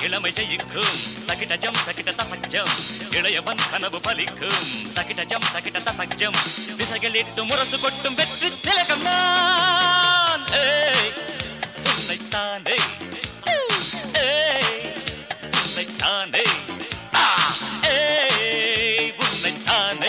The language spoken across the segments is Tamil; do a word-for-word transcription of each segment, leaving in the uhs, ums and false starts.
இளமை ஜெயிக்கும் தகிடஜம் தகிட தசஜம் இளையவன் கனவு பலிக்கும் தகிடஜம் தகிட தசஜம் திசைகளிட்டு முரசு கொட்டும் வெற்றி திலகம் நான் உன்னைத்தானே உன்னைத்தானே உன்னைத்தானே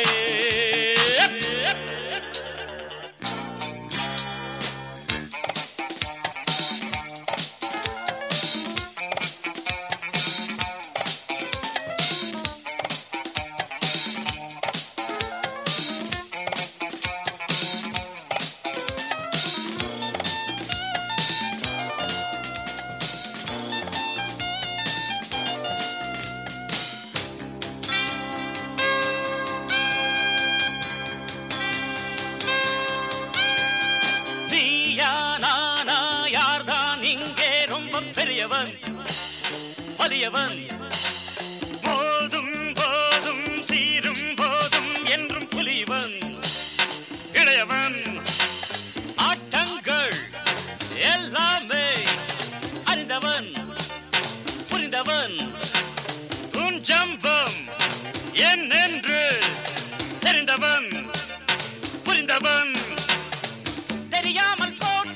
பெரியவன் வலியவன் போதும் போதும் சீரும் போதும் என்றும் புலிவன் இளையவன் ஆட்டங்கள் எல்லாமே அறிந்தவன் புரிந்தவன் துஞ்சம்பம் என்னென்று தெரிந்தவன் புரிந்தவன் தெரியாமல்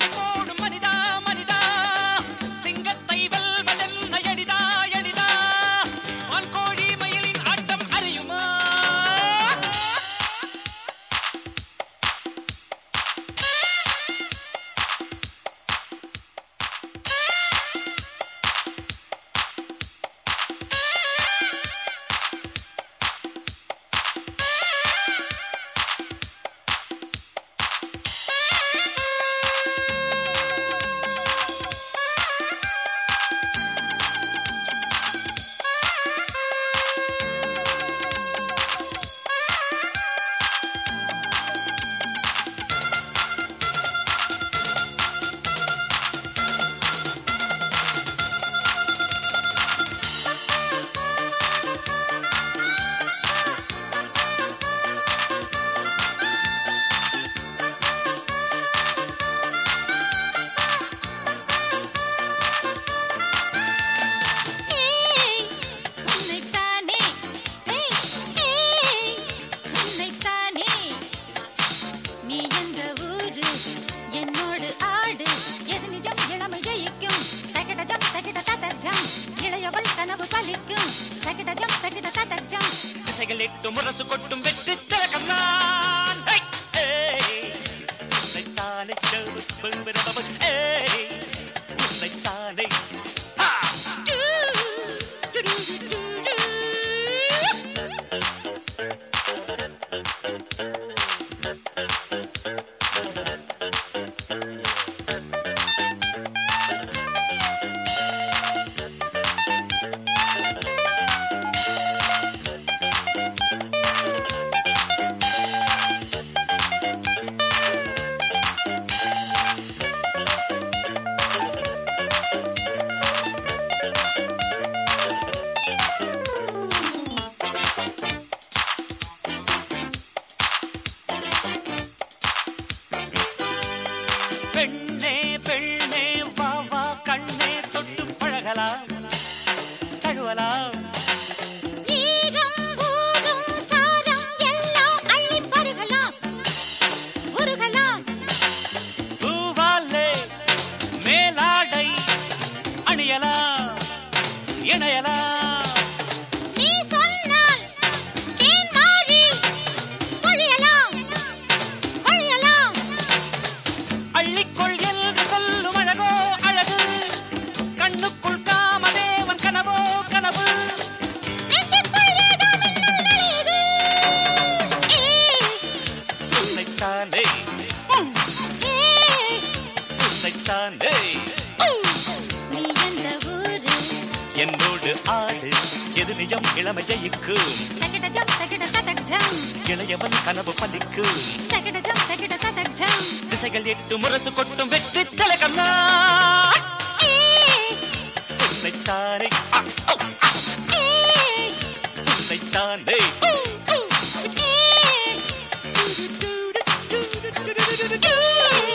திசைகளிட்டு முரசு கொட்டும் வெற்றி திலகம் நான் உன்னைத்தானே உன்னைத்தானே பெண்ணே பெண்ணே வா வா கண்ணே தொட்டு பழகலாம் தழுவலாம் பூவாலே மேலாடை அணியலாம் இணையலாம் அள்ளிக்கொள் என்று சொல்லும் அழகோ அழகு கண்ணுக்குள் காமதேவன் கனவோ கனவு உன்னைத்தானே உன்னைத்தானே நீ எந்த ஊரு என்னோடு ஆடு எது நிஜம் இளமை ஜெயிக்கும் இளையவன் கனவு பலிக்கும் திசைகள் எட்டு முரசு கொட்டும் வெற்றி திலகம் நான் உன்னைத்தானே உன்னைத்தானே